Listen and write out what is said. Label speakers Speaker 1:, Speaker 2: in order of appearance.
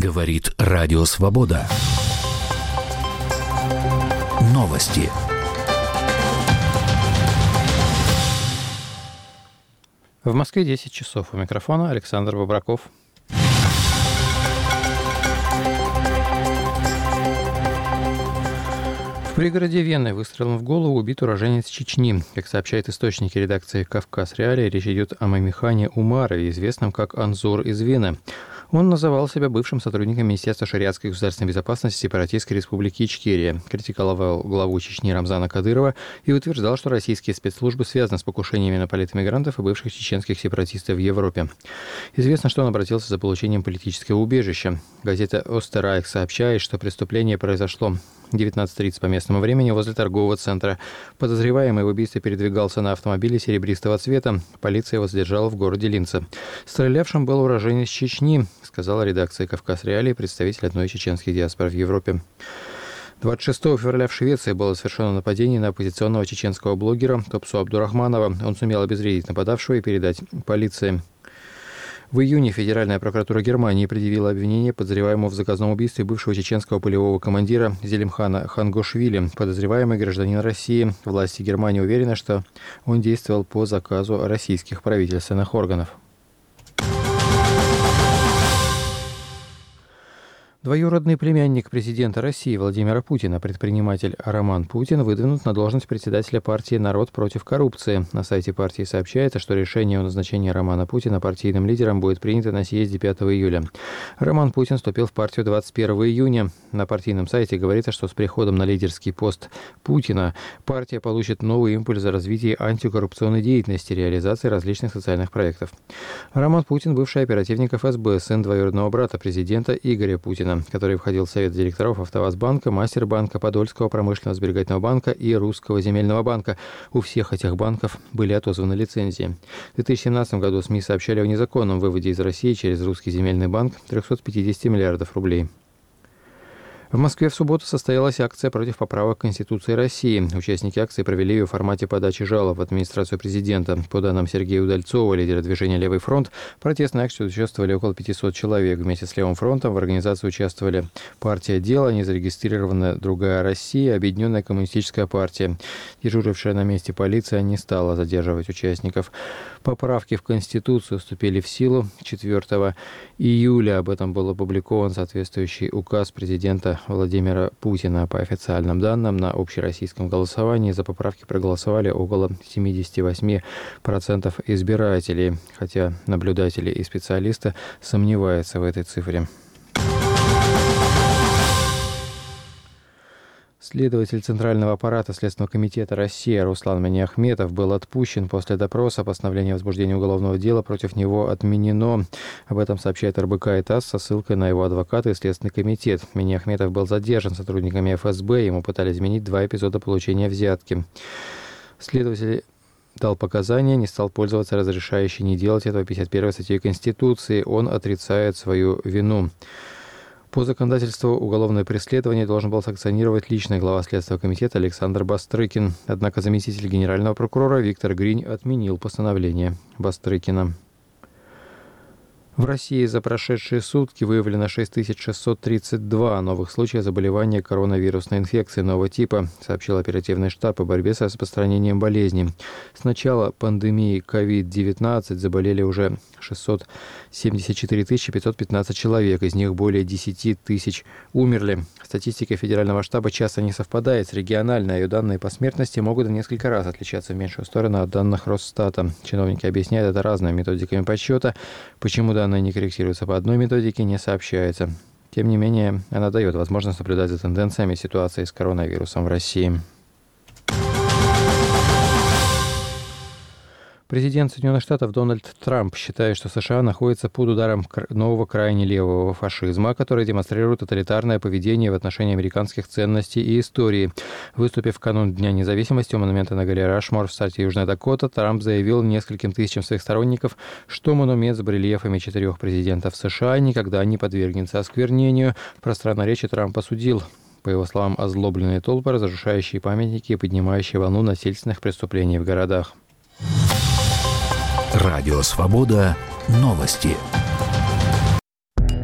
Speaker 1: Говорит Радио Свобода. Новости.
Speaker 2: В Москве 10 часов. У микрофона Александр Бобраков. В пригороде Вены выстрелом в голову убит уроженец Чечни. Как сообщают источники редакции «Кавказ Реалии», речь идет о Мамихане Умарове, известном как Анзор из Вены. Он называл себя бывшим сотрудником Министерства шариатской государственной безопасности Сепаратистской республики Ичкерия, критиковал главу Чечни Рамзана Кадырова и утверждал, что российские спецслужбы связаны с покушениями на политэмигрантов и бывших чеченских сепаратистов в Европе. Известно, что он обратился за получением политического убежища. Газета «Остерайх» сообщает, что преступление произошло 19:30 по местному времени возле торгового центра. Подозреваемый в убийстве передвигался на автомобиле серебристого цвета. Полиция его задержала в городе Линце. Стрелявшим был уроженец Чечни, сказала редакция «Кавказ Реалии», представитель одной из чеченских диаспор в Европе. 26 февраля в Швеции было совершено нападение на оппозиционного чеченского блогера Топсу Абдурахманова. Он сумел обезвредить нападавшего и передать полиции. В июне Федеральная прокуратура Германии предъявила обвинение подозреваемому в заказном убийстве бывшего чеченского полевого командира Зелимхана Хангошвили. Подозреваемый гражданин России. Власти Германии уверены, что он действовал по заказу российских правительственных органов. Двоюродный племянник президента России Владимира Путина, предприниматель Роман Путин, выдвинут на должность председателя партии «Народ против коррупции». На сайте партии сообщается, что решение о назначении Романа Путина партийным лидером будет принято на съезде 5 июля. Роман Путин вступил в партию 21 июня. На партийном сайте говорится, что с приходом на лидерский пост Путина партия получит новый импульс за развитие антикоррупционной деятельности и реализации различных социальных проектов. Роман Путин – бывший оперативник ФСБ, сын двоюродного брата президента Игоря Путина, который входил в совет директоров АвтоВАЗбанка, Мастербанка, Подольского промышленного сберегательного банка и Русского земельного банка. У всех этих банков были отозваны лицензии. В 2017 году СМИ сообщали о незаконном выводе из России через Русский земельный банк 350 миллиардов рублей. В Москве в субботу состоялась акция против поправок Конституции России. Участники акции провели ее в формате подачи жалоб в администрацию президента. По данным Сергея Удальцова, лидера движения «Левый фронт», в протестной акции участвовали около 500 человек. Вместе с Левым фронтом в организации участвовали партия «Дело», незарегистрированная «Другая Россия», Объединенная коммунистическая партия. Дежурившая на месте полиция не стала задерживать участников. Поправки в Конституцию вступили в силу 4 июля. Об этом был опубликован соответствующий указ президента Владимира Путина. По официальным данным, на общероссийском голосовании за поправки проголосовали около 78% избирателей, хотя наблюдатели и специалисты сомневаются в этой цифре. Следователь Центрального аппарата Следственного комитета России Руслан Миниахметов был отпущен после допроса. Постановление о возбуждении уголовного дела против него отменено. Об этом сообщает РБК и ТАСС со ссылкой на его адвоката и Следственный комитет. Миниахметов был задержан сотрудниками ФСБ. Ему пытались изменить 2 эпизода получения взятки. Следователь дал показания, не стал пользоваться разрешающей не делать этого 51 статьей Конституции. Он отрицает свою вину. По законодательству уголовное преследование должен был санкционировать личный глава Следственного комитета Александр Бастрыкин. Однако заместитель генерального прокурора Виктор Гринь отменил постановление Бастрыкина. В России за прошедшие сутки выявлено 6632 новых случая заболевания коронавирусной инфекцией нового типа, сообщил оперативный штаб по борьбе с распространением болезни. С начала пандемии COVID-19 заболели уже 674 515 человек, из них более 10 тысяч умерли. Статистика федерального штаба часто не совпадает с региональной, а ее данные по смертности могут в несколько раз отличаться в меньшую сторону от данных Росстата. Чиновники объясняют это разными методиками подсчета. Почему данные не корректируются по одной методике, не сообщается. Тем не менее, она дает возможность наблюдать за тенденциями ситуации с коронавирусом в России. Президент Соединенных Штатов Дональд Трамп считает, что США находится под ударом нового крайне левого фашизма, который демонстрирует тоталитарное поведение в отношении американских ценностей и истории. Выступив в канун Дня независимости у монумента на горе Рашмор в штате Южная Дакота, Трамп заявил нескольким тысячам своих сторонников, что монумент с барельефами 4 президентов США никогда не подвергнется осквернению. В пространной речи Трамп осудил, по его словам, озлобленные толпы, разрушающие памятники и поднимающие волну насильственных преступлений в городах.
Speaker 1: Радио Свобода. Новости.